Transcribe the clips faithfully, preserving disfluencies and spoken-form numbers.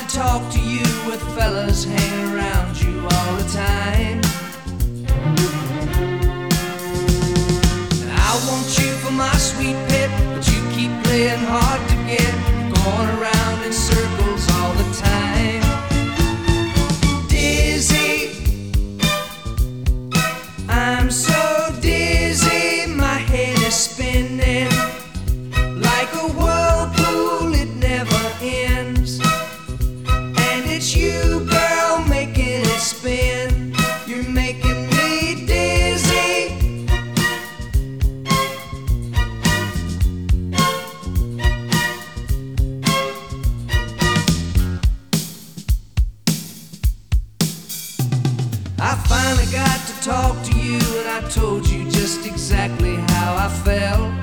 to talk to you with fellas hanging around you all the time. And I want you for my sweet pet, but you keep playing hard to get, going around in circles all the time. Dizzy, I'm so dizzy, my head is spinning like a whirlpool, it never ends. And it's you, girl, making it spin. You're making me dizzy. I finally got to talk to you, and I told you just exactly how I felt.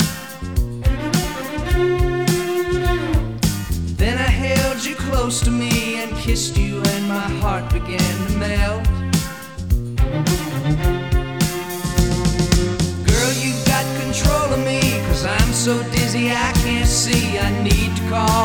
Then I held you close to me and kissed you, and my heart began to melt. Girl, you got control of me, 'cause I'm so dizzy I can't see. I need to call